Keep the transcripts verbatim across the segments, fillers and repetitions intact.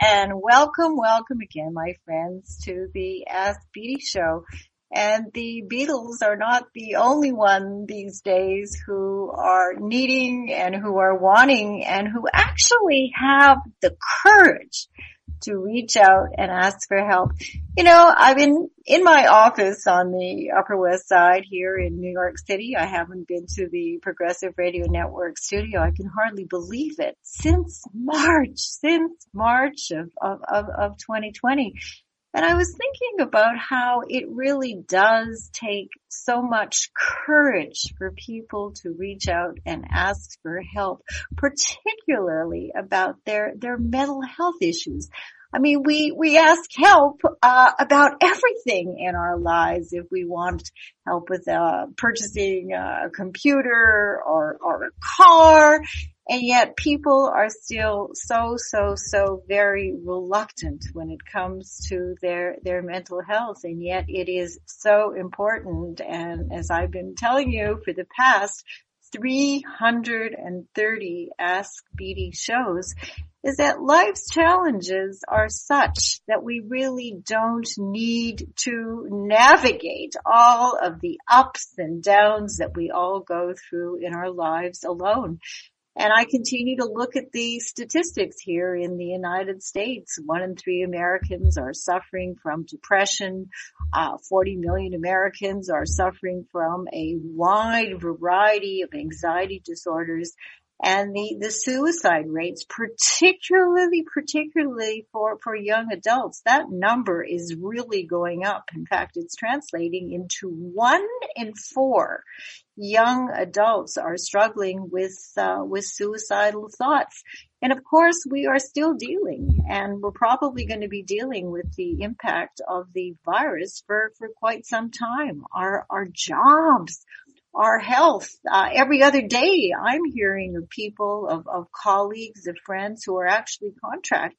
and welcome, welcome again, my friends, to the Ask Beatty Show. And the Beatles are not the only one these days who are needing and who are wanting and who actually have the courage to reach out and ask for help. You know, I've been in my office on the Upper West Side here in New York City. I haven't been to the Progressive Radio Network studio. I can hardly believe it. Since March, since March of, of, of, of twenty twenty. And I was thinking about how it really does take so much courage for people to reach out and ask for help, particularly about their, their mental health issues. I mean, we, we ask help, uh, about everything in our lives. If we want help with, uh, purchasing a computer or, or a car. And yet people are still so, so, so very reluctant when it comes to their, their mental health. And yet it is so important. And as I've been telling you for the past three hundred thirty Ask Beatty shows, is that life's challenges are such that we really don't need to navigate all of the ups and downs that we all go through in our lives alone. And I continue to look at the statistics here in the United States. One in three Americans are suffering from depression. Uh, forty million Americans are suffering from a wide variety of anxiety disorders. And the, the suicide rates, particularly, particularly for, for young adults, that number is really going up. In fact, it's translating into one in four young adults are struggling with, uh, with suicidal thoughts. And of course, we are still dealing, and we're probably going to be dealing with the impact of the virus for, for quite some time. Our, our jobs, our health. Uh, every other day, I'm hearing of people, of, of colleagues, of friends who are actually contracted.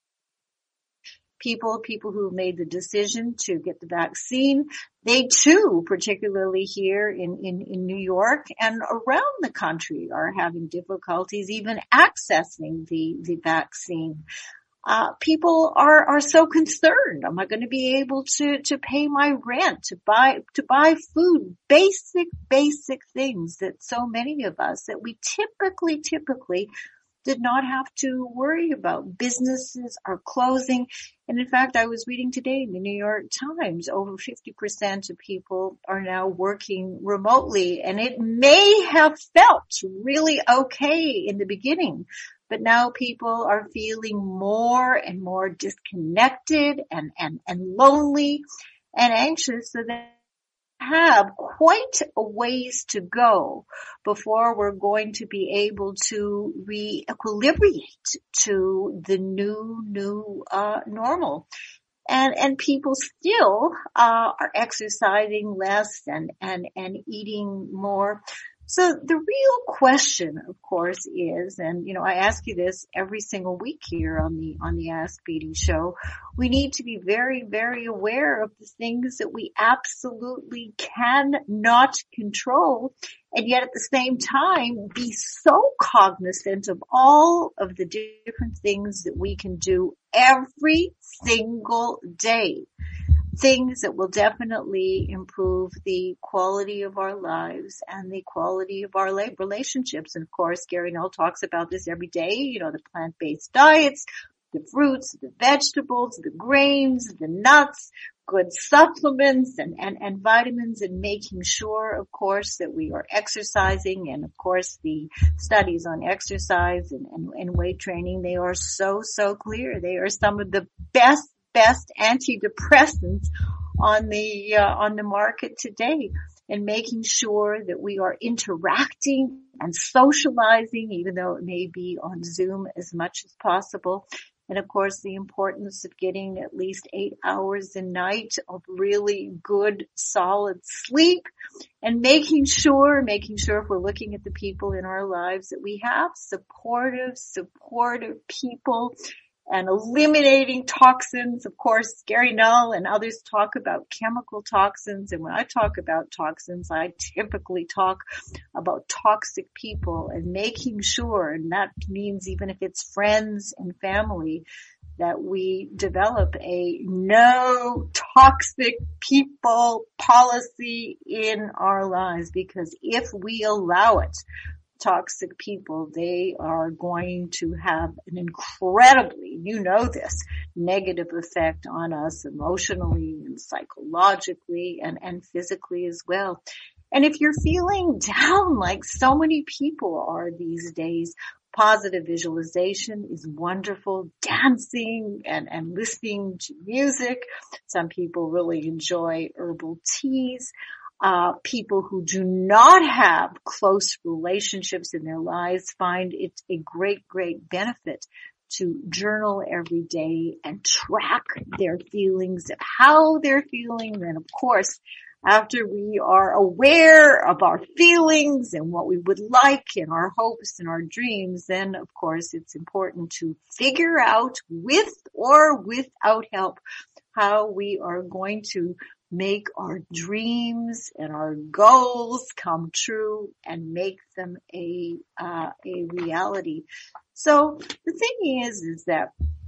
People, people who made the decision to get the vaccine. They too, particularly here in, in, in New York and around the country, are having difficulties even accessing the, the vaccine. Uh, people are, are so concerned. Am I going to be able to, to pay my rent, to buy, to buy food, basic, basic things that so many of us that we typically, typically did not have to worry about. Businesses are closing. And in fact, I was reading today in the New York Times, over fifty percent of people are now working remotely. And it may have felt really okay in the beginning, but now people are feeling more and more disconnected and, and, and lonely and anxious, so that have quite a ways to go before we're going to be able to re-equilibrate to the new, new, uh, normal. And, and people still, uh, are exercising less and, and, and eating more. So the real question, of course, is, and, you know, I ask you this every single week here on the, on the Ask Beatty show, we need to be very, very aware of the things that we absolutely cannot control, and yet at the same time be so cognizant of all of the different things that we can do every single day. Things that will definitely improve the quality of our lives and the quality of our relationships. And of course, Gary Null talks about this every day, you know, the plant-based diets, the fruits, the vegetables, the grains, the nuts, good supplements and, and, and vitamins, and making sure, of course, that we are exercising. And of course, the studies on exercise and, and, and weight training, they are so, so clear. They are some of the best best antidepressants on the uh, on the market today, and making sure that we are interacting and socializing, even though it may be on Zoom, as much as possible. And of course, the importance of getting at least eight hours a night of really good, solid sleep, and making sure, making sure if we're looking at the people in our lives that we have supportive, supportive people, and eliminating toxins. Of course, Gary Null and others talk about chemical toxins. And when I talk about toxins, I typically talk about toxic people, and making sure, and that means even if it's friends and family, that we develop a no toxic people policy in our lives, because if we allow it, toxic people, they are going to have an incredibly, you know this, negative effect on us emotionally and psychologically and, and physically as well. And if you're feeling down like so many people are these days, positive visualization is wonderful. Dancing and, and listening to music. Some people really enjoy herbal teas. Uh, people who do not have close relationships in their lives find it a great, great benefit to journal every day and track their feelings of how they're feeling. And of course, after we are aware of our feelings and what we would like and our hopes and our dreams, then of course it's important to figure out with or without help how we are going to make our dreams and our goals come true and make them a uh, a reality. So the thing is, is that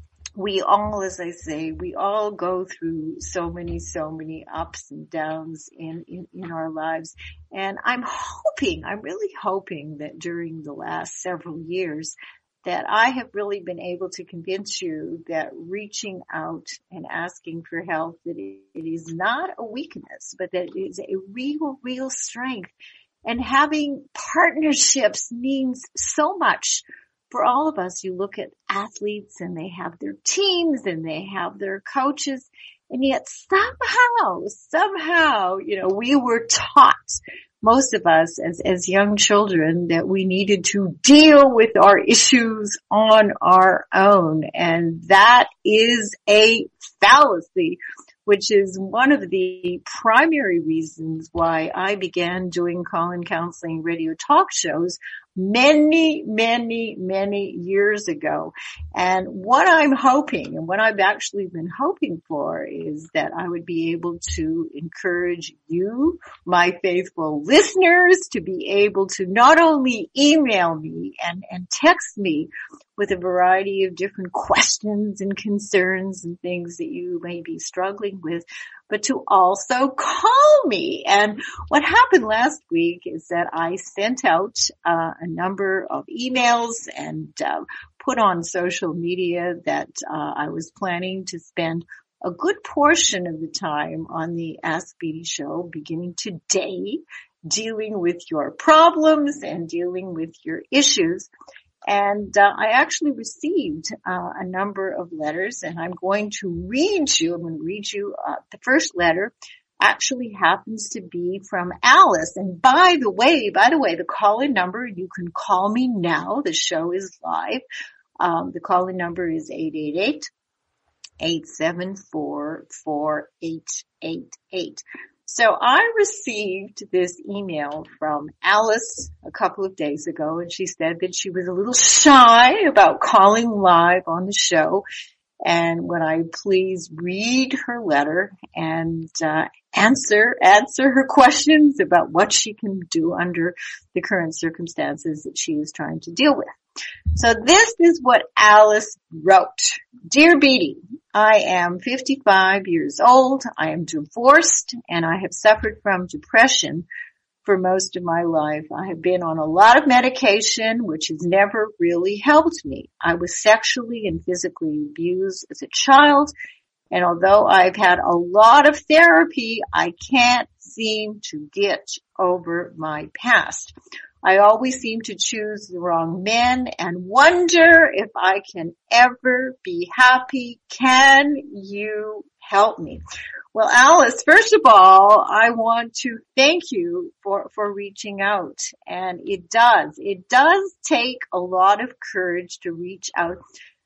we all, as I say, we all go through so many, so many ups and downs in, in, in our lives. And I'm hoping, I'm really hoping that during the last several years that I have really been able to convince you that reaching out and asking for help, that it is not a weakness, but that it is a real, real strength. And having partnerships means so much for all of us. You look at athletes and they have their teams and they have their coaches, and yet somehow, somehow, you know, we were taught, most of us as, as young children, that we needed to deal with our issues on our own. And that is a fallacy, which is one of the primary reasons why I began doing call-in counseling radio talk shows many, many, many years ago. And what I'm hoping, and what I've actually been hoping for, is that I would be able to encourage you, my faithful listeners, to be able to not only email me and, and text me with a variety of different questions and concerns and things that you may be struggling with, but to also call me. And what happened last week is that I sent out uh, a number of emails and uh, put on social media that uh, I was planning to spend a good portion of the time on the Ask Beatty Show beginning today, dealing with your problems and dealing with your issues. And uh, I actually received uh, a number of letters, and I'm going to read you, I'm going to read you uh, the first letter actually happens to be from Alice. And by the way, by the way, the call-in number, you can call me now. The show is live. Um, the call-in number is eight eight eight, eight seven four, four eight eight eight. So I received this email from Alice a couple of days ago, and she said that she was a little shy about calling live on the show, and would I please read her letter and uh, answer answer her questions about what she can do under the current circumstances that she is trying to deal with. So this is what Alice wrote. Dear Beatty, I am fifty-five years old. I am divorced and I have suffered from depression for most of my life. I have been on a lot of medication, which has never really helped me. I was sexually and physically abused as a child, and although I've had a lot of therapy, I can't seem to get over my past. I always seem to choose the wrong men and wonder if I can ever be happy. Can you help me? Well, Alice, first of all, I want to thank you for, for reaching out. And it does, it does take a lot of courage to reach out,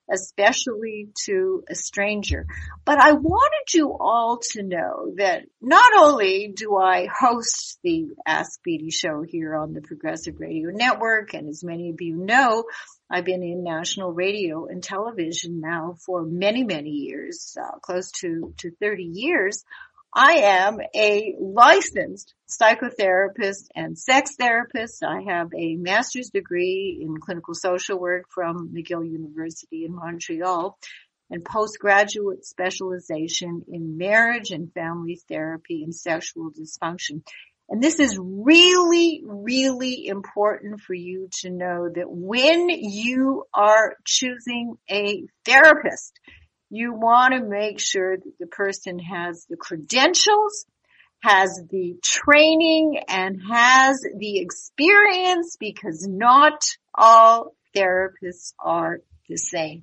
especially to a stranger. But I wanted you all to know that not only do I host the Ask Beatty Show here on the Progressive Radio Network, and as many of you know, I've been in national radio and television now for many, many years, uh, close to, to thirty years. I am a licensed psychotherapist and sex therapist. I have a master's degree in clinical social work from McGill University in Montreal. and postgraduate specialization in marriage and family therapy and sexual dysfunction. And this is really, really important for you to know that when you are choosing a therapist, you want to make sure that the person has the credentials, has the training, and has the experience, because not all therapists are the same.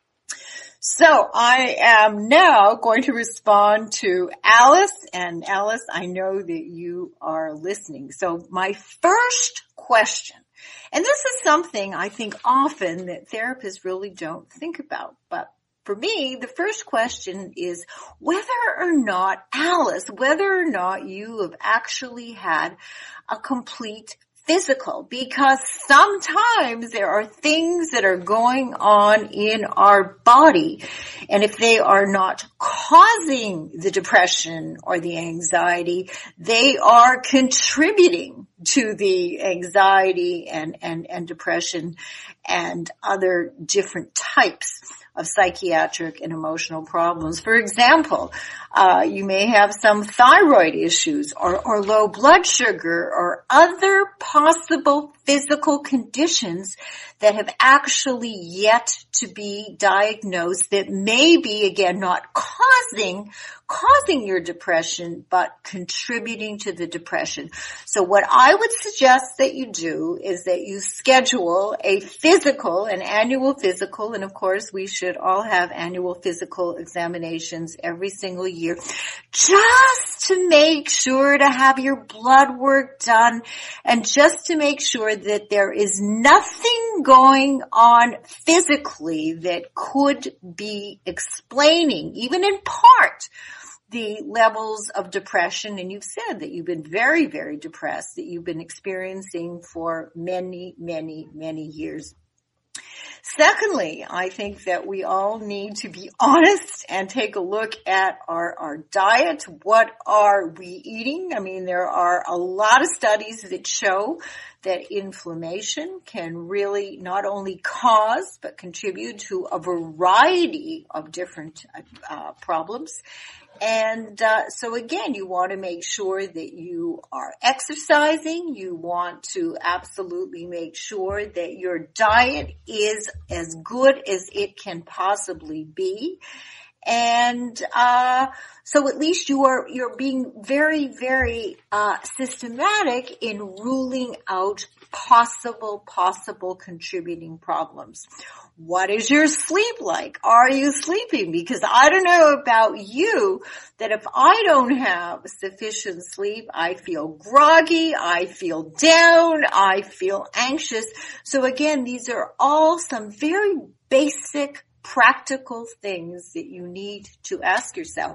So I am now going to respond to Alice, and Alice, I know that you are listening. So my first question, and this is something I think often that therapists really don't think about, but for me, the first question is whether or not, Alice, whether or not you have actually had a complete physical, because sometimes there are things that are going on in our body, and if they are not causing the depression or the anxiety, they are contributing to the anxiety and, and, and depression and other different types of psychiatric and emotional problems. For example, uh, you may have some thyroid issues or, or low blood sugar or other possible physical conditions that have actually yet to be diagnosed that may be, again, not causing causing your depression, but contributing to the depression. So what I would suggest that you do is that you schedule a physical, an annual physical, and of course we should all have annual physical examinations every single year, just to make sure to have your blood work done and just to make sure that there is nothing going on physically that could be explaining, even in part, the levels of depression. And you've said that you've been very, very depressed, that you've been experiencing for many, many, many years. Secondly, I think that we all need to be honest and take a look at our, our diet. What are we eating? I mean, there are a lot of studies that show that inflammation can really not only cause but contribute to a variety of different uh, problems. And uh, so again, you want to make sure that you are exercising. You want to absolutely make sure that your diet is as good as it can possibly be. And uh so at least you are you're being very, very uh systematic in ruling out possible possible contributing problems. What is your sleep like? Are you sleeping? Because I don't know about you, that if I don't have sufficient sleep, I feel groggy, I feel down, I feel anxious. So again, these are all some very basic practical things that you need to ask yourself.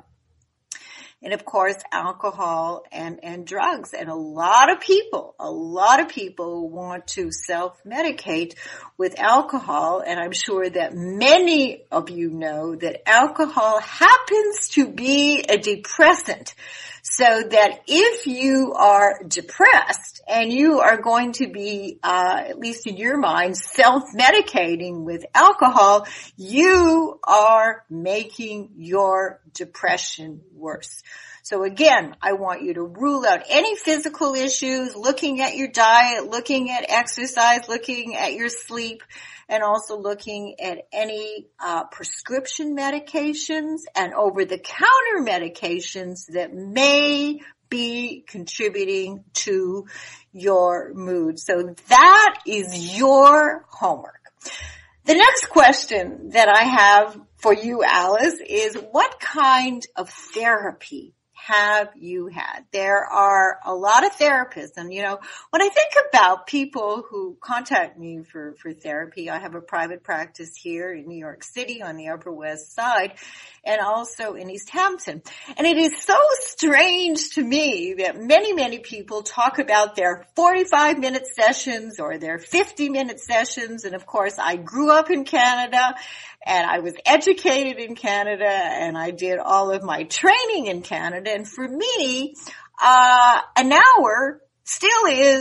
And of course, alcohol and, and drugs. And a lot of people, a lot of people want to self-medicate with alcohol. And I'm sure that many of you know that alcohol happens to be a depressant. So that if you are depressed and you are going to be, uh, at least in your mind, self-medicating with alcohol, you are making your depression worse. So again, I want you to rule out any physical issues, looking at your diet, looking at exercise, looking at your sleep, and also looking at any uh prescription medications and over-the-counter medications that may be contributing to your mood. So that is your homework. The next question that I have for you, Alice, is what kind of therapy have you had? There are a lot of therapists, and you know, when I think about people who contact me for, for therapy, I have a private practice here in New York City on the Upper West Side and also in East Hampton. And it is so strange to me that many, many people talk about their forty-five minute sessions or their fifty minute sessions. And of course, I grew up in Canada and I was educated in Canada and I did all of my training in Canada. And for me, uh, an hour still is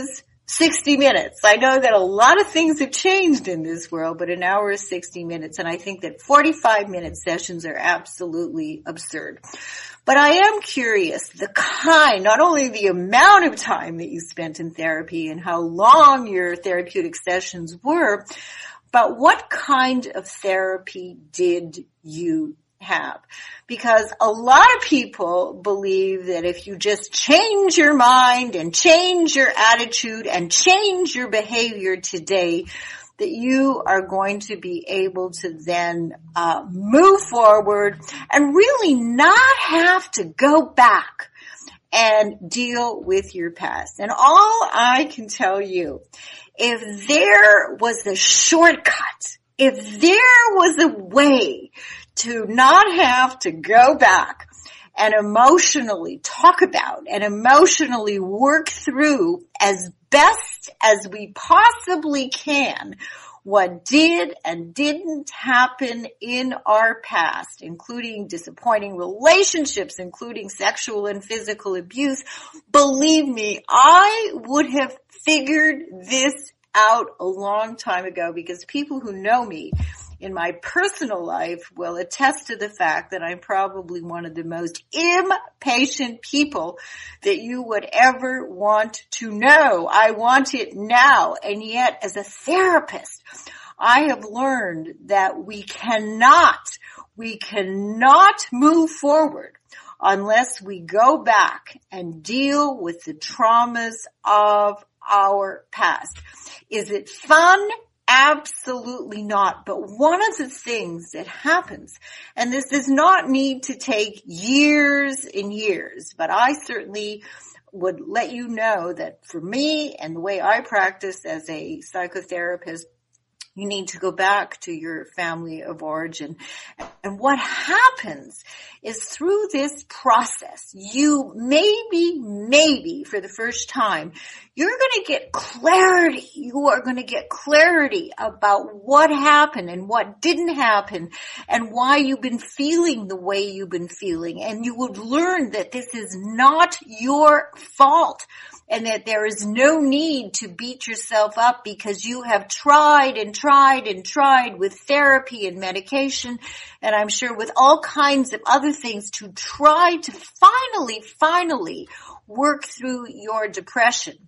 sixty minutes. I know that a lot of things have changed in this world, but an hour is sixty minutes. And I think that forty-five minute sessions are absolutely absurd. But I am curious, the kind, not only the amount of time that you spent in therapy and how long your therapeutic sessions were, but what kind of therapy did you have? Because a lot of people believe that if you just change your mind and change your attitude and change your behavior today, that you are going to be able to then uh move forward and really not have to go back and deal with your past. And all I can tell you, if there was a shortcut, if there was a way to not have to go back and emotionally talk about and emotionally work through as best as we possibly can what did and didn't happen in our past, including disappointing relationships, including sexual and physical abuse, believe me, I would have figured this out a long time ago, because people who know me in my personal life will attest to the fact that I'm probably one of the most impatient people that you would ever want to know. I want it now. And yet, as a therapist, I have learned that we cannot, we cannot move forward unless we go back and deal with the traumas of our past. Is it fun? Absolutely not. But one of the things that happens, and this does not need to take years and years, but I certainly would let you know that for me and the way I practice as a psychotherapist, you need to go back to your family of origin. And what happens is through this process, you maybe, maybe for the first time, you're going to get clarity. You are going to get clarity about what happened and what didn't happen and why you've been feeling the way you've been feeling. And you would learn that this is not your fault, and that there is no need to beat yourself up because you have tried and tried and tried with therapy and medication, and I'm sure with all kinds of other things to try to finally, finally work through your depression.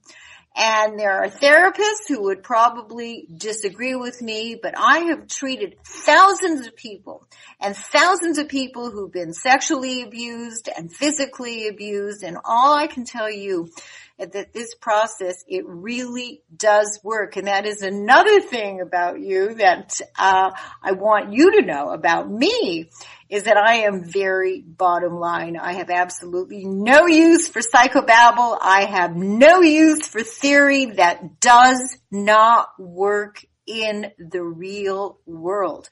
And there are therapists who would probably disagree with me, but I have treated thousands of people and thousands of people who've been sexually abused and physically abused, and all I can tell you that this process, it really does work. And that is another thing about you that uh I want you to know about me, is that I am very bottom line. I have absolutely no use for psychobabble. I have no use for theory that does not work in the real world.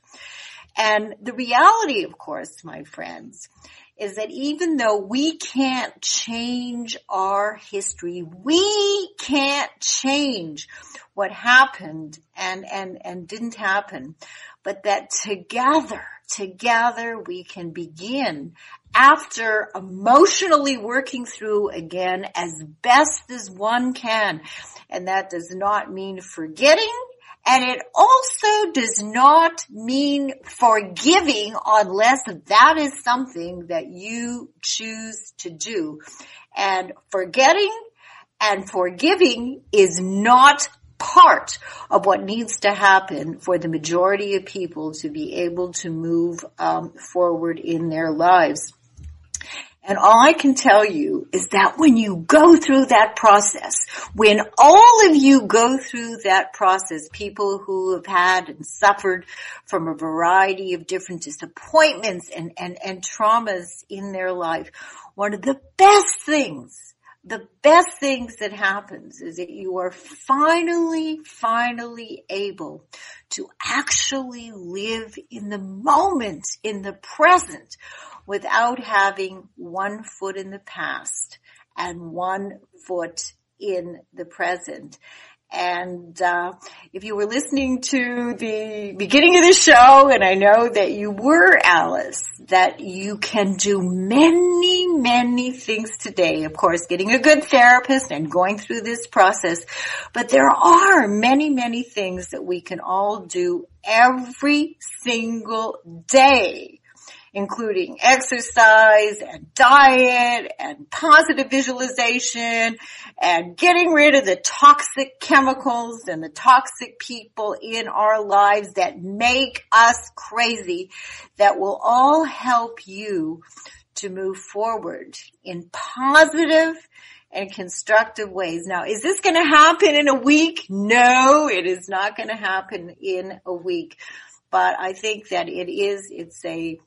And the reality, of course, my friends, is that even though we can't change our history, we can't change what happened and, and, and didn't happen, but that together, together we can begin, after emotionally working through again as best as one can. And that does not mean forgetting. And it also does not mean forgiving unless that is something that you choose to do. And forgetting and forgiving is not part of what needs to happen for the majority of people to be able to move um, forward in their lives. And all I can tell you is that when you go through that process, when all of you go through that process, people who have had and suffered from a variety of different disappointments and, and, and traumas in their life, one of the best things, the best things that happens is that you are finally, finally able to actually live in the moment, in the present, without having one foot in the past and one foot in the present. And uh if you were listening to the beginning of the show, and I know that you were, Alice, that you can do many, many things today. Of course, getting a good therapist and going through this process. But there are many, many things that we can all do every single day, including exercise and diet and positive visualization and getting rid of the toxic chemicals and the toxic people in our lives that make us crazy, that will all help you to move forward in positive and constructive ways. Now, is this going to happen in a week? No, it is not going to happen in a week. But I think that it is, it's a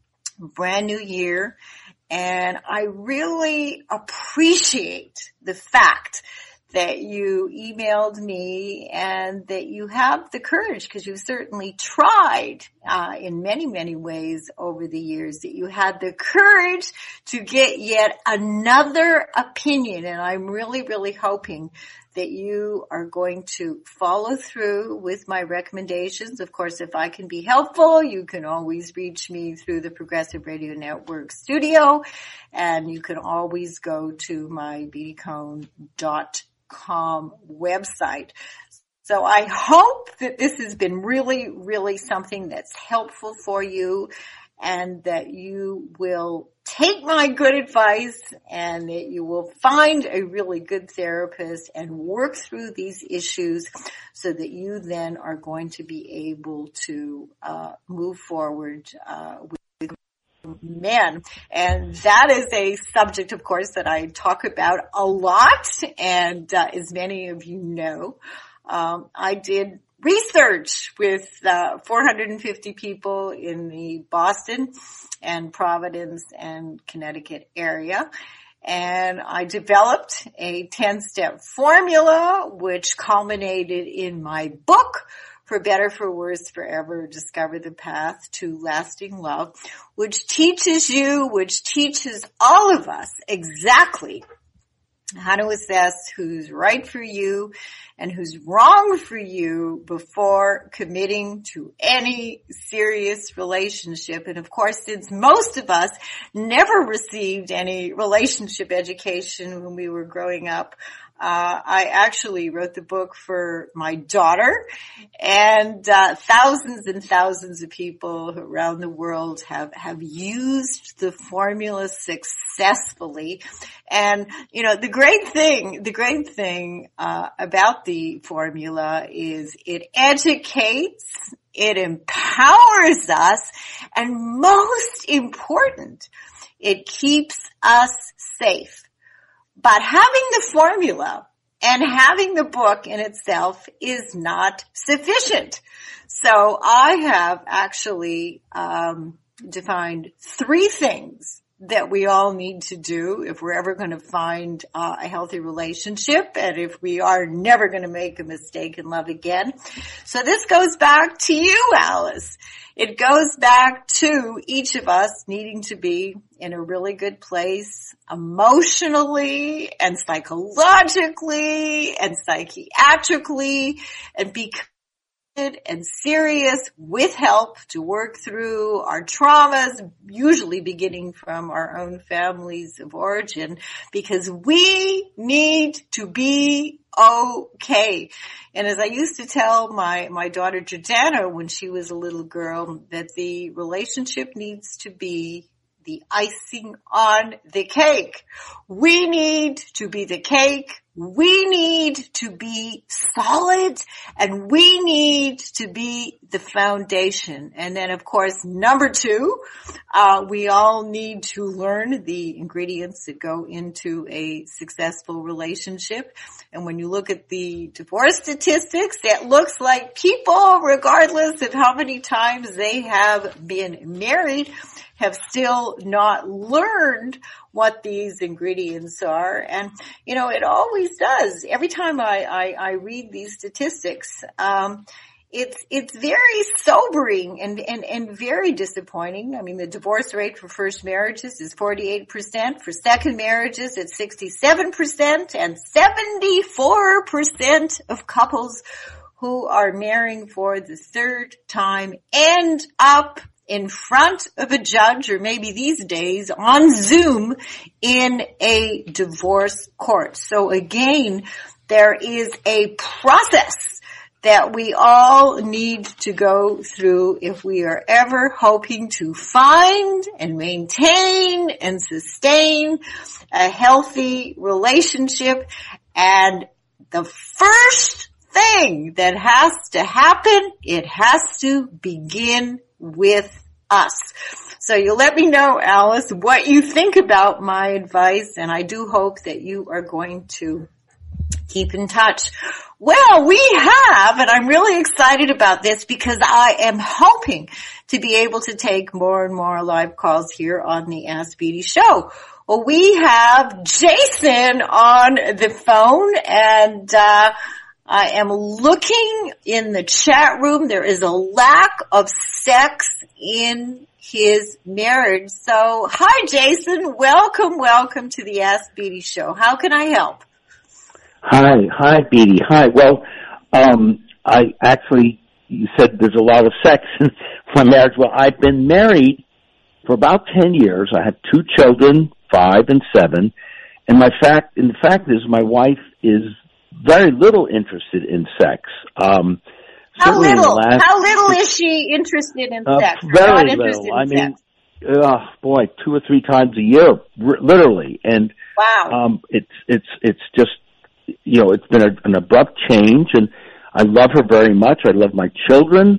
brand new year, and I really appreciate the fact that you emailed me and that you have the courage, because you've certainly tried uh, in many, many ways over the years, that you had the courage to get yet another opinion. And I'm really, really hoping that you are going to follow through with my recommendations. Of course, if I can be helpful, you can always reach me through the Progressive Radio Network studio, and you can always go to my b d cone dot com website. So I hope that this has been really, really something that's helpful for you, and that you will take my good advice and that you will find a really good therapist and work through these issues so that you then are going to be able to uh move forward uh with men. And that is a subject, of course, that I talk about a lot. And uh, as many of you know, um, I did research with uh, four hundred fifty people in the Boston and Providence and Connecticut area. And I developed a ten-step formula, which culminated in my book, For Better, For Worse, Forever, Discover the Path to Lasting Love, which teaches you, which teaches all of us exactly how to assess who's right for you and who's wrong for you before committing to any serious relationship. And of course, since most of us never received any relationship education when we were growing up, Uh, I actually wrote the book for my daughter, and uh, thousands and thousands of people around the world have, have used the formula successfully. And, you know, the great thing, the great thing uh, about the formula is it educates, it empowers us, and most important, it keeps us safe. But having the formula and having the book in itself is not sufficient. So I have actually um defined three things that we all need to do if we're ever going to find uh, a healthy relationship, and if we are never going to make a mistake in love again. So this goes back to you, Alice. It goes back to each of us needing to be in a really good place emotionally and psychologically and psychiatrically, and be and serious with help to work through our traumas, usually beginning from our own families of origin, because we need to be okay. And as I used to tell my, my daughter Jordana when she was a little girl, that the relationship needs to be the icing on the cake. We need to be the cake. We need to be solid, and we need to be the foundation. And then, of course, number two, uh, we all need to learn the ingredients that go into a successful relationship. And when you look at the divorce statistics, it looks like people, regardless of how many times they have been married, have still not learned what these ingredients are. And, you know, it always does. Every time I, I, I read these statistics, um, it's, it's very sobering and, and, and very disappointing. I mean, the divorce rate for first marriages is forty-eight percent. For second marriages, it's sixty-seven percent, and seventy-four percent of couples who are marrying for the third time end up in front of a judge, or maybe these days on Zoom, in a divorce court. So again, there is a process that we all need to go through if we are ever hoping to find and maintain and sustain a healthy relationship. And the first thing that has to happen, it has to begin with us. So you let me know, Alice, what you think about my advice, and I do hope that you are going to keep in touch. Well, we have, and I'm really excited about this because I am hoping to be able to take more and more live calls here on the Ask Beatty Show. Well, we have Jason on the phone, and uh I am looking in the chat room. There is a lack of sex in his marriage. So, hi, Jason. Welcome, welcome to the Ask Beatty Show. How can I help? Hi, hi, Beatty. Hi. Well, um, I actually, you said there's a lot of sex in my marriage. Well, I've been married for about ten years. I have two children, five and seven. And my fact, and the fact is, my wife is very little interested in sex. Um, how little? Last, how little is she interested in uh, sex? Very little. I mean, oh boy, two or three times a year, r- literally. And wow, um, it's it's it's just, you know, it's been a, an abrupt change, and I love her very much. I love my children.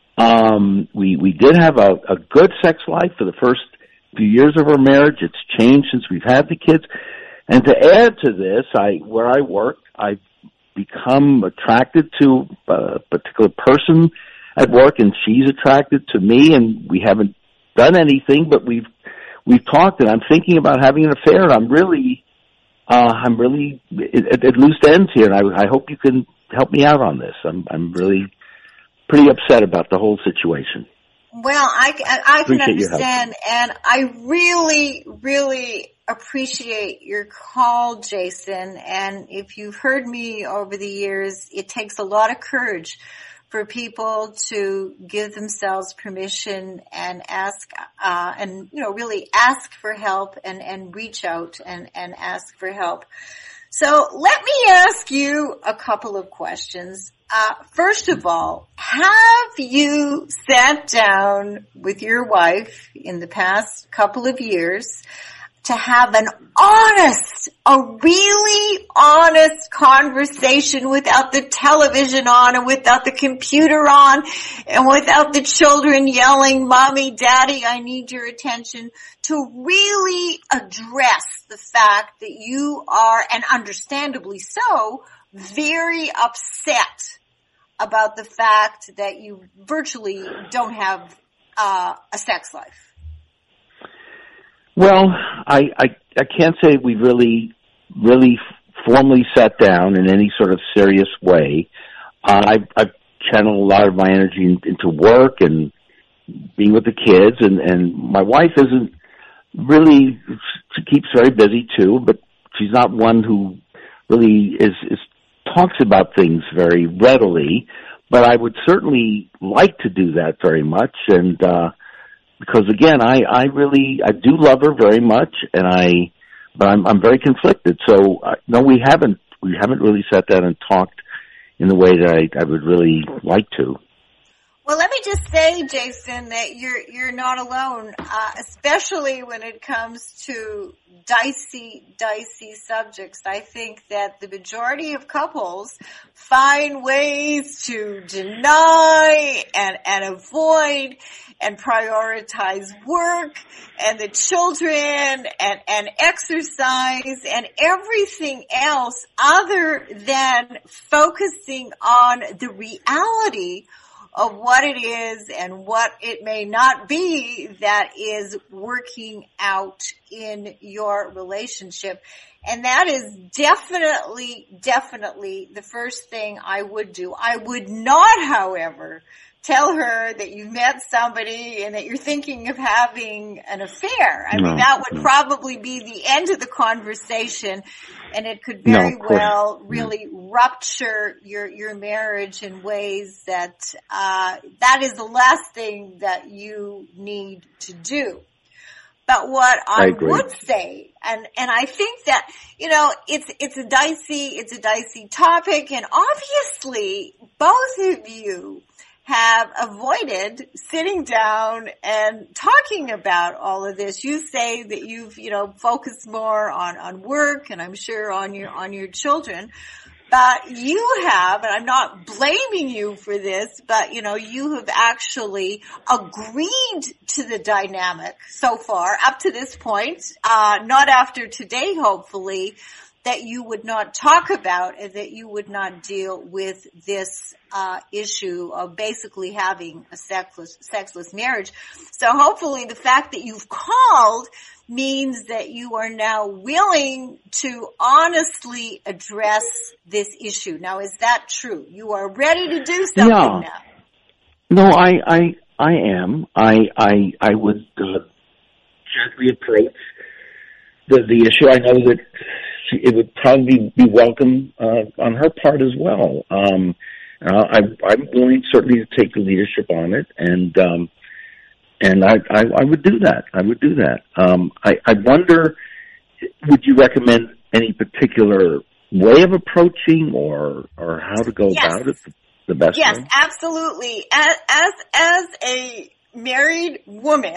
Um, we we did have a, a good sex life for the first few years of our marriage. It's changed since we've had the kids. And to add to this, I where I work, I've become attracted to a particular person at work, and she's attracted to me, and we haven't done anything, but we've we've talked, and I'm thinking about having an affair, and I'm really, uh, I'm really at, at loose ends here, and I, I hope you can help me out on this. I'm I'm really pretty upset about the whole situation. Well, I, I can understand, and I really, really appreciate your call, Jason. And if you've heard me over the years, it takes a lot of courage for people to give themselves permission and ask, uh, and, you know, really ask for help and, and reach out and, and ask for help. So let me ask you a couple of questions. Uh, first of all, have you sat down with your wife in the past couple of years to have an honest, a really honest conversation without the television on and without the computer on and without the children yelling, "Mommy, Daddy, I need your attention," to really address the fact that you are, and understandably so, very upset about the fact that you virtually don't have uh, a sex life? Well, I, I, I can't say we really, really formally sat down in any sort of serious way. Uh, I've, I've channeled a lot of my energy into work and being with the kids, and, and my wife isn't really, she keeps very busy too, but she's not one who really is, is talks about things very readily, but I would certainly like to do that very much, and, uh, because again, I, I really, I do love her very much, and I, but I'm, I'm very conflicted. So, uh, no, we haven't, we haven't really sat down and talked in the way that I, I would really like to. Well, let me just say, Jason, that you're, you're not alone, uh, especially when it comes to dicey, dicey subjects. I think that the majority of couples find ways to deny and, and avoid and prioritize work and the children and, and exercise and everything else other than focusing on the reality of what it is and what it may not be that is working out in your relationship. And that is definitely, definitely the first thing I would do. I would not, however, tell her that you met somebody and that you're thinking of having an affair. I no, mean, that would no. probably be the end of the conversation, and it could very no, well really no. rupture your your marriage in ways that uh that is the last thing that you need to do. But what I, I would say, and, and I think that, you know, it's, it's a dicey, it's a dicey topic, and obviously both of you have avoided sitting down and talking about all of this. You say that you've, you know, focused more on, on work and I'm sure on your, on your children. But you have, and I'm not blaming you for this, but you know, you have actually agreed to the dynamic so far up to this point, uh, not after today, hopefully, that you would not talk about and that you would not deal with this uh issue of basically having a sexless, sexless marriage. So hopefully the fact that you've called means that you are now willing to honestly address this issue. Now, is that true? You are ready to do something yeah. now? No, I, I, I am. I, I, I would uh, gently approach the the issue. I know that it would probably be welcome uh, on her part as well. Um, uh, I, I'm willing certainly to take the leadership on it, and um, and I, I, I would do that. I would do that. Um, I, I wonder, would you recommend any particular way of approaching, or or how to go yes. about it the best yes, way? Yes, absolutely. As as as a married woman,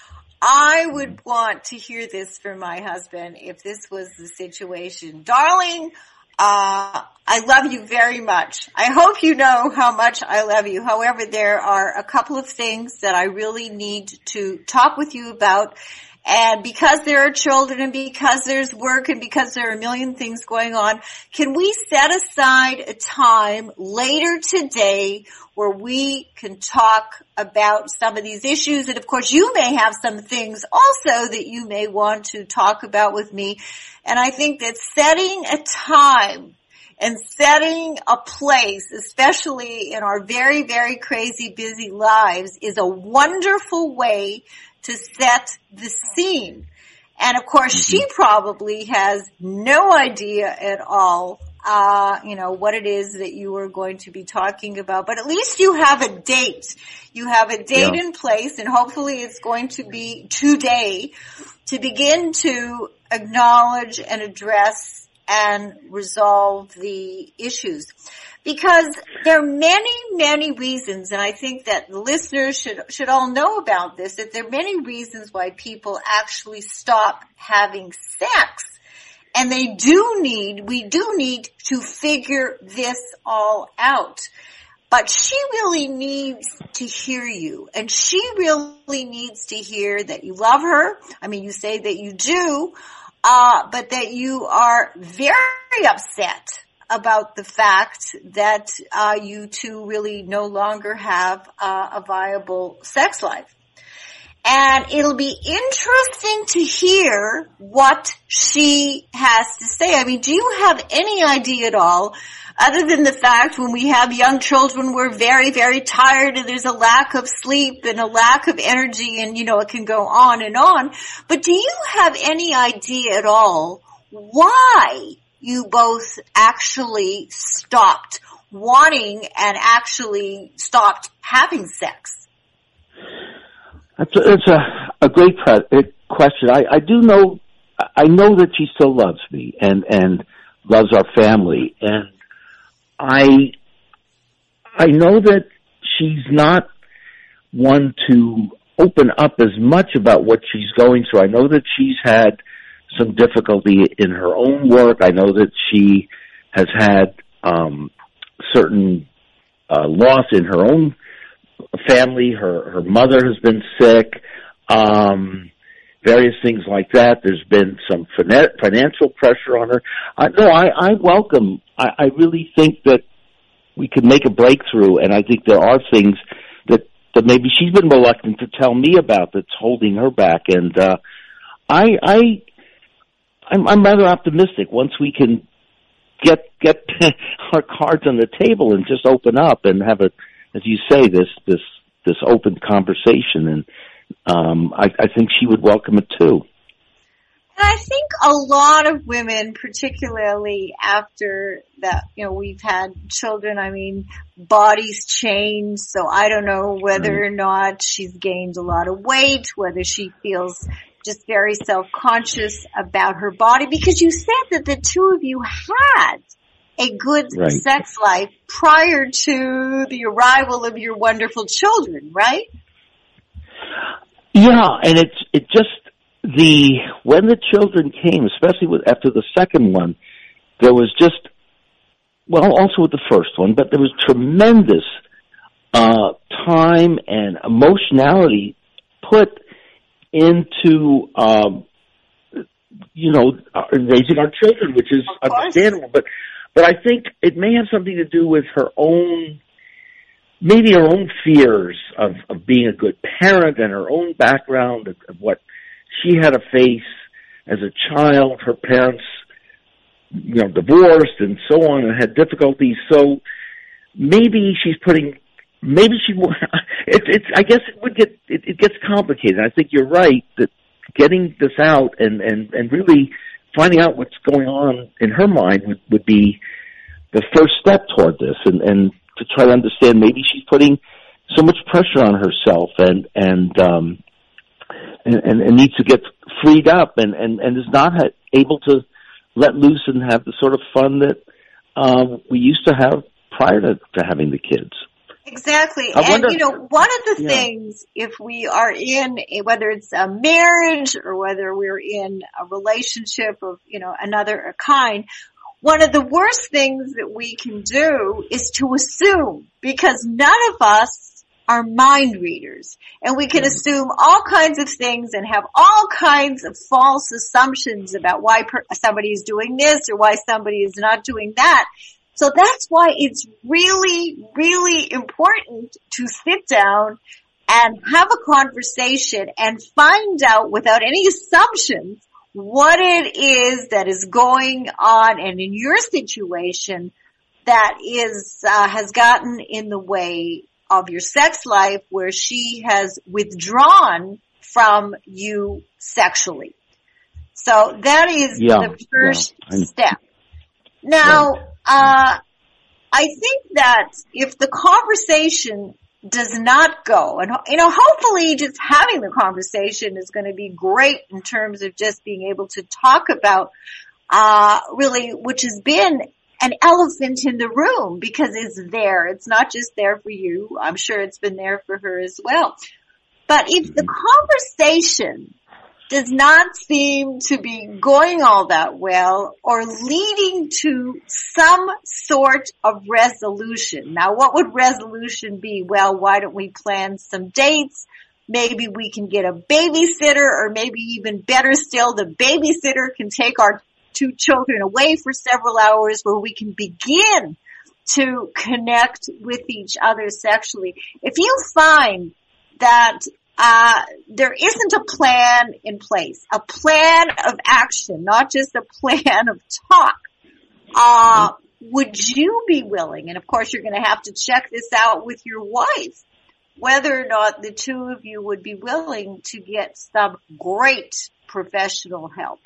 I would want to hear this from my husband if this was the situation. Darling, uh, I love you very much. I hope you know how much I love you. However, there are a couple of things that I really need to talk with you about. And because there are children and because there's work and because there are a million things going on, can we set aside a time later today where we can talk about some of these issues? And of course, you may have some things also that you may want to talk about with me. And I think that setting a time and setting a place, especially in our very, very crazy, busy lives, is a wonderful way to set the scene. And of course, mm-hmm. she probably has no idea at all, uh, you know, what it is that you are going to be talking about. But at least you have a date. You have a date yeah. in place, and hopefully it's going to be today to begin to acknowledge and address and resolve the issues. Because there are many, many reasons, and I think that the listeners should should all know about this, that there are many reasons why people actually stop having sex. And they do need, we do need to figure this all out. But she really needs to hear you, and she really needs to hear that you love her. I mean, you say that you do, uh, but that you are very upset about the fact that uh you two really no longer have uh, a viable sex life. And it'll be interesting to hear what she has to say. I mean, do you have any idea at all, other than the fact when we have young children, we're very, very tired and there's a lack of sleep and a lack of energy, and, you know, it can go on and on. But do you have any idea at all why you both actually stopped wanting and actually stopped having sex? That's a, it's a, a great pre- question. I, I do know, I know that she still loves me and, and loves our family. And I, I know that she's not one to open up as much about what she's going through. I know that she's had some difficulty in her own work. I know that she has had um certain uh loss in her own family. Her her mother has been sick, um various things like that. There's been some financial pressure on her. Uh, no, I, I welcome, I, I really think that we could make a breakthrough. And I think there are things that, that maybe she's been reluctant to tell me about that's holding her back. And, uh, I, I, I'm, I'm rather optimistic once we can get, get our cards on the table and just open up and have a, as you say, this, this, this open conversation. And, um, I, I think she would welcome it too. And I think a lot of women, particularly after that, you know, we've had children, I mean, bodies change, so I don't know whether or not she's gained a lot of weight, whether she feels just very self-conscious about her body, because you said that the two of you had a good right. sex life prior to the arrival of your wonderful children, right? Yeah, and it's, it just, The, when the children came, especially with, after the second one, there was just, well, also with the first one, but there was tremendous, uh, time and emotionality put into, um, you know, raising our children, which is understandable. But, but I think it may have something to do with her own, maybe her own fears of, of being a good parent and her own background of, of what she had to face as a child. Her parents, you know, divorced and so on and had difficulties. So maybe she's putting, maybe she, it's, it's, I guess it would get, it, it gets complicated. I think you're right that getting this out and, and, and really finding out what's going on in her mind would, would be the first step toward this, and, and to try to understand maybe she's putting so much pressure on herself and, and, um, And, and, and needs to get freed up and, and, and is not ha- able to let loose and have the sort of fun that uh, we used to have prior to, to having the kids. Exactly. I and, wonder, you know, one of the yeah. things, if we are in, a, whether it's a marriage or whether we're in a relationship of, you know, another kind, one of the worst things that we can do is to assume, because none of us are mind readers, and we can assume all kinds of things and have all kinds of false assumptions about why per- somebody is doing this or why somebody is not doing that. So that's why it's really, really important to sit down and have a conversation and find out without any assumptions what it is that is going on, and in your situation that is uh, has gotten in the way of your sex life, where she has withdrawn from you sexually. So that is yeah, the first yeah. step. Now, uh, I think that if the conversation does not go, and, you know, hopefully just having the conversation is going to be great in terms of just being able to talk about, uh, really, which has been an elephant in the room, because it's there. It's not just there for you. I'm sure it's been there for her as well. But if the conversation does not seem to be going all that well or leading to some sort of resolution. Now, what would resolution be? Well, why don't we plan some dates? Maybe we can get a babysitter, or maybe even better still, the babysitter can take our two children away for several hours where we can begin to connect with each other sexually. If you find that uh there isn't a plan in place, a plan of action, not just a plan of talk, uh would you be willing, and of course you're going to have to check this out with your wife, whether or not the two of you would be willing to get some great professional help?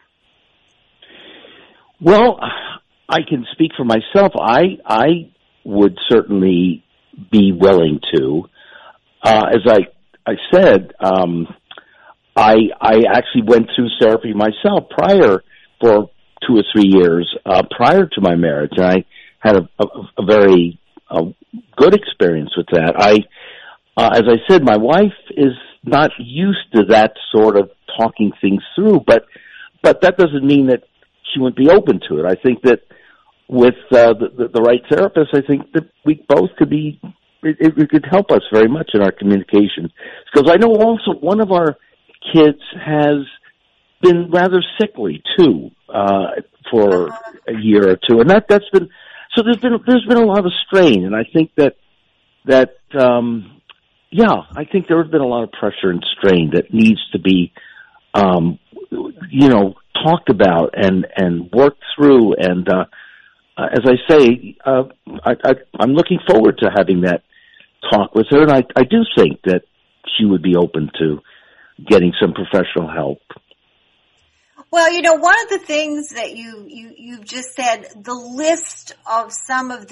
Well, I can speak for myself. I I would certainly be willing to. Uh, as I I said, um, I I actually went through therapy myself prior for two or three years uh, prior to my marriage, and I had a, a, a very uh, good experience with that. I, uh, as I said, my wife is not used to that sort of talking things through, but but that doesn't mean that she wouldn't be open to it. I think that with uh, the, the, the right therapist, I think that we both could be, it, it could help us very much in our communication. Because I know also one of our kids has been rather sickly too, uh, for a year or two. And that, that's been, so there's been there's been a lot of strain, and I think that that um, yeah, I think there has been a lot of pressure and strain that needs to be, um, you know, talked about and and worked through. And uh, as I say, uh, I, I, I'm looking forward to having that talk with her, and I, I do think that she would be open to getting some professional help. Well, you know, one of the things that you, you, you've just said, the list of some of the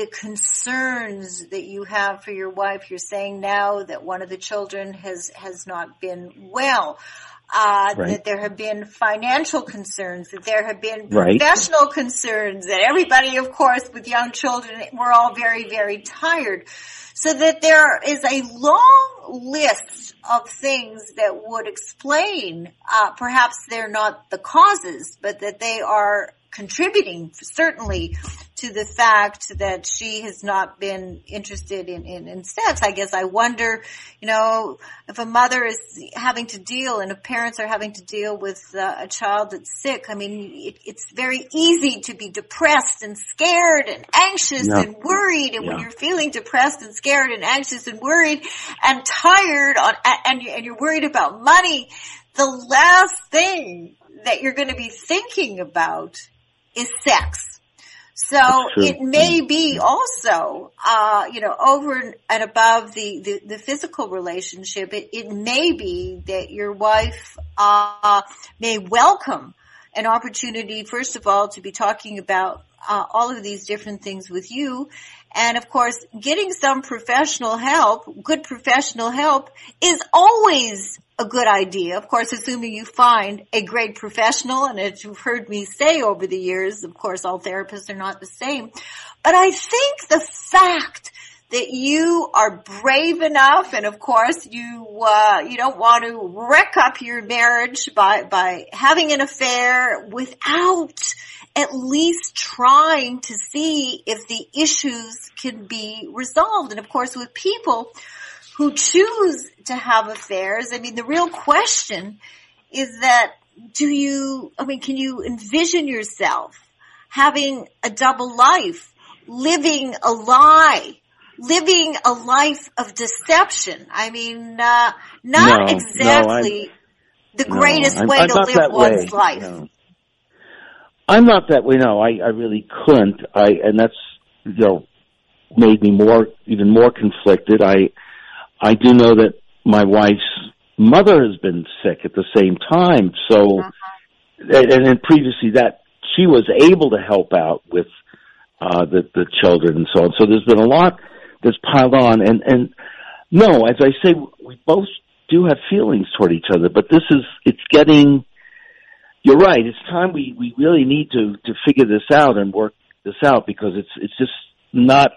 concerns that you have for your wife, you're saying now that one of the children has, has not been well, uh, right. that there have been financial concerns, that there have been professional right. concerns, that everybody, of course, with young children, we're all very, very tired. So that there is a long list of things that would explain, uh, perhaps they're not the causes, but that they are contributing certainly to the fact that she has not been interested in, in, in sex. I guess I wonder, you know, if a mother is having to deal and if parents are having to deal with uh, a child that's sick, I mean, it, it's very easy to be depressed and scared and anxious yeah. and worried. And yeah. when you're feeling depressed and scared and anxious and worried and tired on, and, and you're worried about money, the last thing that you're going to be thinking about is sex. So it may be also, uh, you know, over and above the, the, the physical relationship, it, it may be that your wife, uh, may welcome an opportunity, first of all, to be talking about, uh, all of these different things with you. And of course, getting some professional help, good professional help is always a good idea. Of course, assuming you find a great professional, and as you've heard me say over the years, of course, all therapists are not the same. But I think the fact that you are brave enough, and of course, you uh, you don't want to wreck up your marriage by by having an affair without at least trying to see if the issues can be resolved. And of course, with people who choose to have affairs, I mean, the real question is that do you, I mean, can you envision yourself having a double life, living a lie, living a life of deception? I mean, uh, not no, exactly no, the greatest no, way I'm, to I'm live one's way. life. No. I'm not that way, no. I, I really couldn't. I, and that's, you know, made me more, even more conflicted. I, I do know that my wife's mother has been sick at the same time, so, uh-huh. and, and then previously that, she was able to help out with, uh, the, the children and so on. So there's been a lot that's piled on, and, and no, as I say, we both do have feelings toward each other, but this is, it's getting, you're right, it's time we, we really need to, to figure this out and work this out, because it's, it's just not,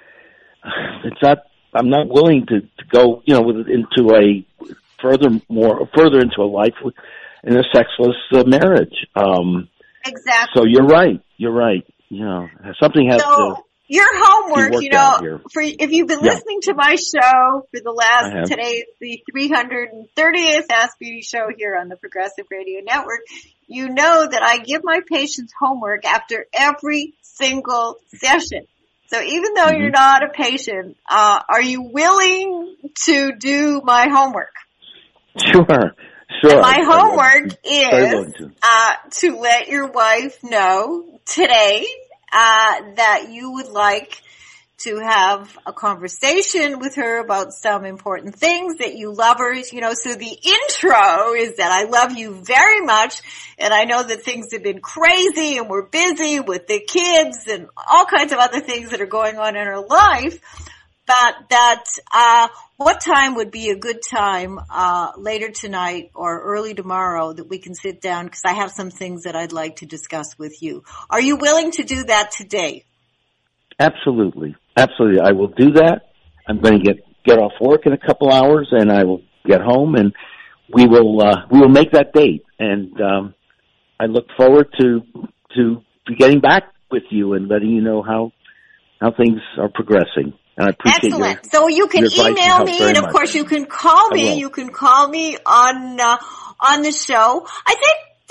it's not, I'm not willing to, to go, you know, with, into a further more, further into a life with, in a sexless uh, marriage. Um, exactly. So you're right. You're right. You know, something has so, to. Your homework, you know, for, if you've been listening yeah. to my show for the last, today is the three hundred thirtieth Ask Beauty show here on the Progressive Radio Network, you know that I give my patients homework after every single session. So even though mm-hmm. you're not a patient, uh, are you willing to do my homework? Sure, sure. And my homework is uh, to let your wife know today uh, that you would like to have a conversation with her about some important things, that you love her, you know, so the intro is that I love you very much, and I know that things have been crazy and we're busy with the kids and all kinds of other things that are going on in our life, but that, uh, what time would be a good time, uh, later tonight or early tomorrow that we can sit down, because I have some things that I'd like to discuss with you. Are you willing to do that today? Absolutely. Absolutely. I will do that. I'm going to get, get off work in a couple hours, and I will get home, and we will, uh, we will make that date. And, um, I look forward to, to, to getting back with you and letting you know how, how things are progressing. And I appreciate Excellent. Your, so you can email me, and of much. course you can call me. You can call me on, uh, on the show. I think the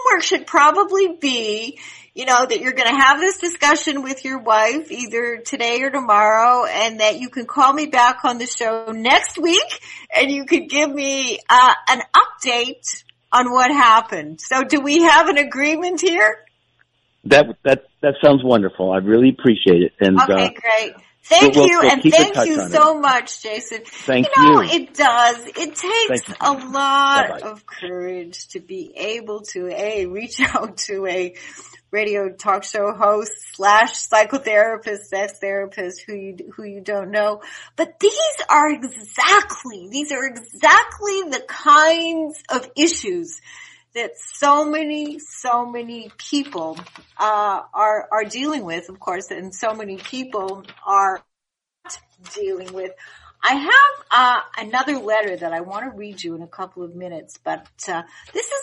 homework should probably be, you know, that you're going to have this discussion with your wife either today or tomorrow, and that you can call me back on the show next week and you could give me uh, an update on what happened. So do we have an agreement here? That that that sounds wonderful. I really appreciate it. And okay, uh, great. Thank we'll, you, we'll and thank you so it. much, Jason. Thank you. know, you. It does. It takes you. a lot Bye-bye. of courage to be able to, A, reach out to a radio talk show host slash psychotherapist, sex therapist who you, who you don't know. But these are exactly, these are exactly the kinds of issues that so many, so many people, uh, are, are dealing with, of course, and so many people are not dealing with. I have, uh, another letter that I want to read you in a couple of minutes, but, uh, this is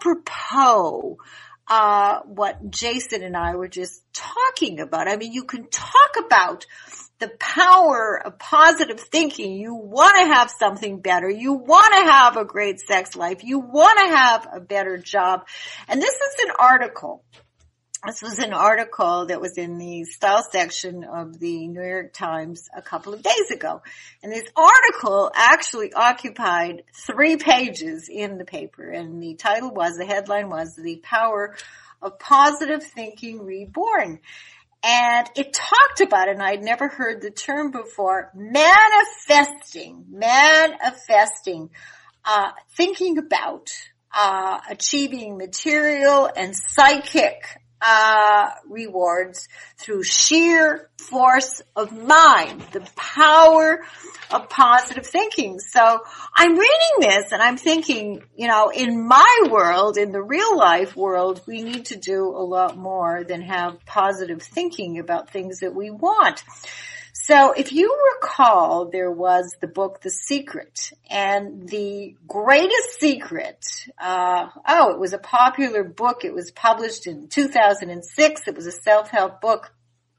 apropos, uh, what Jason and I were just talking about. I mean, you can talk about the power of positive thinking. You want to have something better. You want to have a great sex life. You want to have a better job. And this is an article. This was an article that was in the style section of the New York Times a couple of days ago. And this article actually occupied three pages in the paper. And the title was, the headline was, The Power of Positive Thinking Reborn. And it talked about, and I'd never heard the term before, manifesting, manifesting, uh, thinking about, uh, achieving material and psychic, uh, rewards through sheer force of mind, the power of positive thinking. So I'm reading this and I'm thinking, you know, in my world, in the real life world, we need to do a lot more than have positive thinking about things that we want. So if you recall, there was the book, The Secret, and the greatest secret, uh, oh, it was a popular book. It was published in two thousand six. It was a self-help book.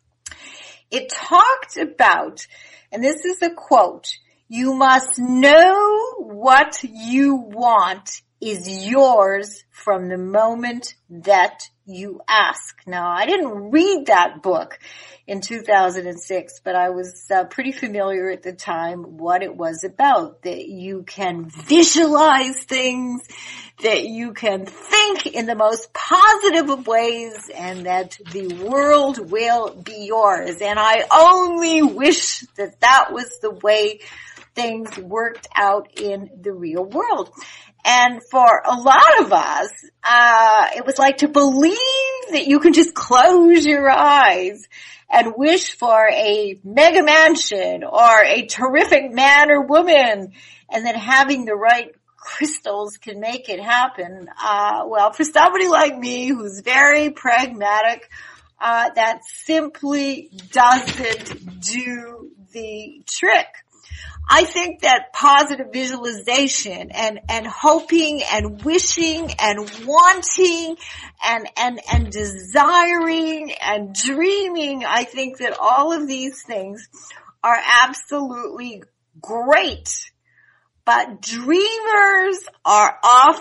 It talked about, and this is a quote, "You must know what you want is yours from the moment that you ask." Now, I didn't read that book in two thousand six, but I was uh, pretty familiar at the time what it was about, that you can visualize things, that you can think in the most positive of ways, and that the world will be yours. And I only wish that that was the way things worked out in the real world. And for a lot of us, uh, it was like to believe that you can just close your eyes and wish for a mega mansion or a terrific man or woman, and then having the right crystals can make it happen. Uh, well, for somebody like me who's very pragmatic, uh, that simply doesn't do the trick. I think that positive visualization and, and hoping and wishing and wanting and, and, and desiring and dreaming, I think that all of these things are absolutely great. But dreamers are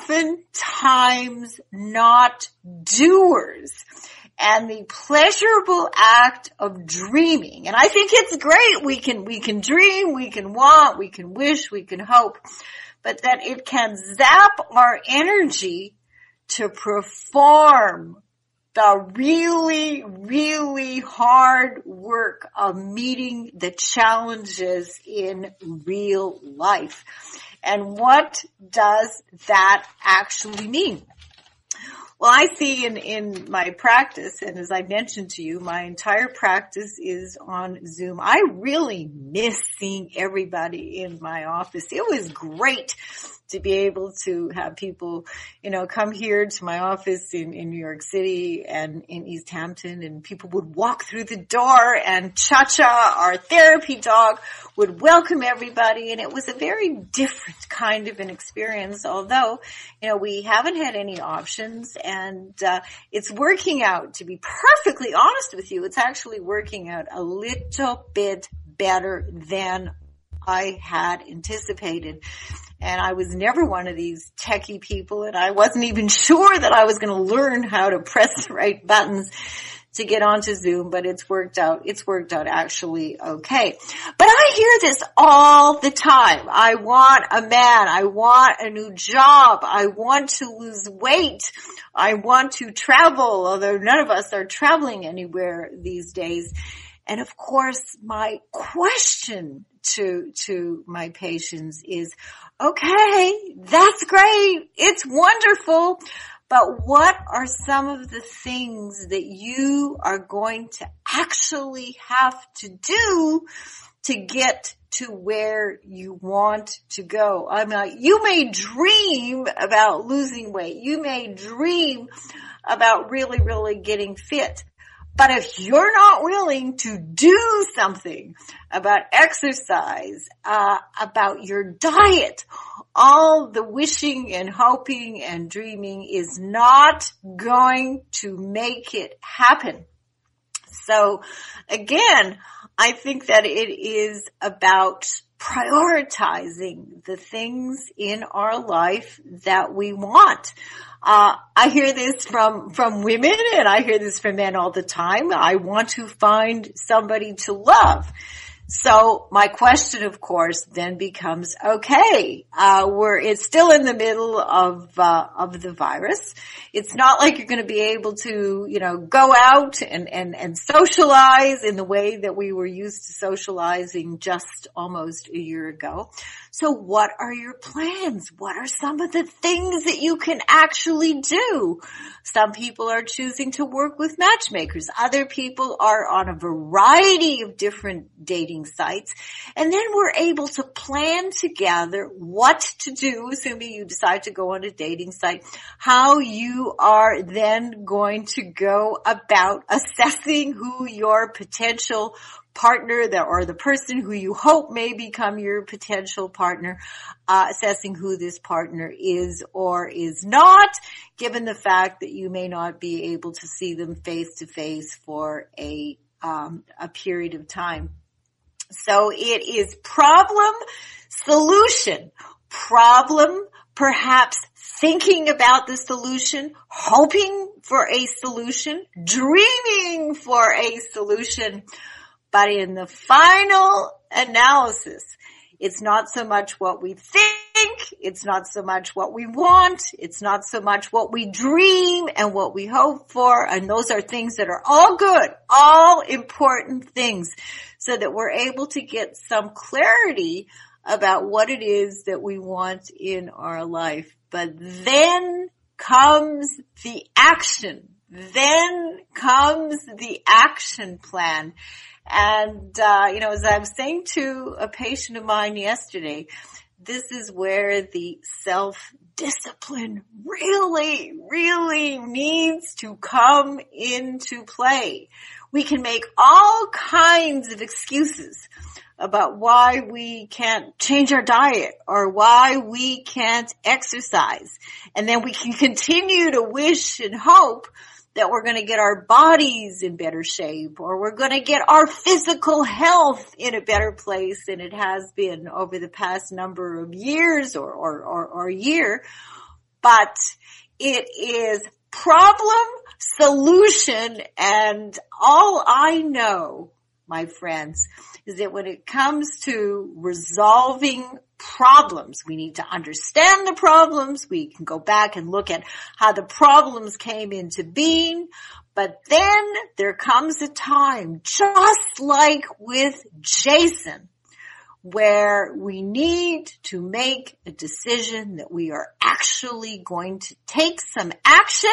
oftentimes not doers. And the pleasurable act of dreaming, and I think it's great, we can, we can dream, we can want, we can wish, we can hope, but that it can zap our energy to perform the really, really hard work of meeting the challenges in real life. And what does that actually mean? Well, I see in, in my practice, and as I mentioned to you, my entire practice is on Zoom. I really miss seeing everybody in my office. It was great to be able to have people, you know, come here to my office in, in New York City and in East Hampton, and people would walk through the door and Cha-Cha, our therapy dog, would welcome everybody, and it was a very different kind of an experience, although, you know, we haven't had any options, and uh, it's working out, to be perfectly honest with you, it's actually working out a little bit better than I had anticipated. And I was never one of these techie people, and I wasn't even sure that I was going to learn how to press the right buttons to get onto Zoom, but it's worked out, it's worked out actually okay. But I hear this all the time. I want a man. I want a new job. I want to lose weight. I want to travel, although none of us are traveling anywhere these days. And of course, my question to, to my patients is, okay, that's great. It's wonderful. But what are some of the things that you are going to actually have to do to get to where you want to go? I mean, you may dream about losing weight. You may dream about really, really getting fit. But if you're not willing to do something about exercise, uh, about your diet, all the wishing and hoping and dreaming is not going to make it happen. So again, I think that it is about prioritizing the things in our life that we want. Uh, I hear this from, from women, and I hear this from men all the time. I want to find somebody to love. So my question, of course, then becomes, okay, uh, we're, it's still in the middle of, uh, of the virus. It's not like you're going to be able to, you know, go out and, and, and socialize in the way that we were used to socializing just almost a year ago. So what are your plans? What are some of the things that you can actually do? Some people are choosing to work with matchmakers. Other people are on a variety of different dating sites. And then we're able to plan together what to do, assuming you decide to go on a dating site, how you are then going to go about assessing who your potential partner that, or the person who you hope may become your potential partner, uh, assessing who this partner is or is not, given the fact that you may not be able to see them face to face for a, um, a period of time. So it is problem, solution, problem, perhaps thinking about the solution, hoping for a solution, dreaming for a solution. But in the final analysis, it's not so much what we think, it's not so much what we want, it's not so much what we dream and what we hope for, and those are things that are all good, all important things, so that we're able to get some clarity about what it is that we want in our life. But then comes the action. Then comes the action plan. And, uh, you know, as I was saying to a patient of mine yesterday, this is where the self-discipline really, really needs to come into play. We can make all kinds of excuses about why we can't change our diet or why we can't exercise. And then we can continue to wish and hope that we're going to get our bodies in better shape, or we're going to get our physical health in a better place than it has been over the past number of years or, or, or, or year. But it is problem, solution, and all I know, my friends, is that when it comes to resolving problems, we need to understand the problems. We can go back and look at how the problems came into being. But then there comes a time, just like with Jason, where we need to make a decision that we are actually going to take some action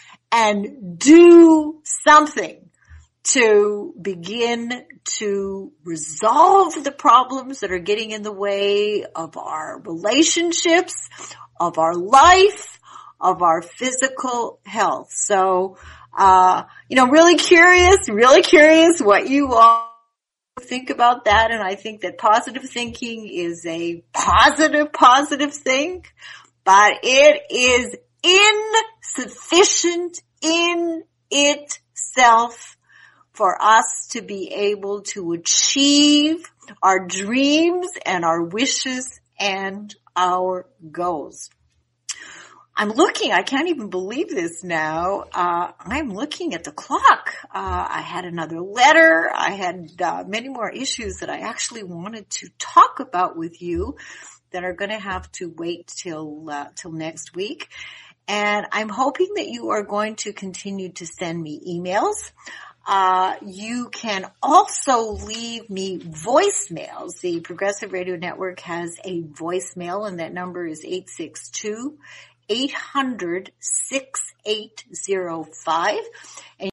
and do something to begin to resolve the problems that are getting in the way of our relationships, of our life, of our physical health. So, uh, you know, really curious, really curious what you all think about that. And I think that positive thinking is a positive, positive thing, but it is insufficient in itself for us to be able to achieve our dreams and our wishes and our goals. I'm looking, I can't even believe this now. Uh, I'm looking at the clock. Uh, I had another letter. I had uh, many more issues that I actually wanted to talk about with you that are going to have to wait till, uh, till next week. And I'm hoping that you are going to continue to send me emails. Uh, you can also leave me voicemails. The Progressive Radio Network has a voicemail, and that number is eight six two, eight hundred, six eight zero five. And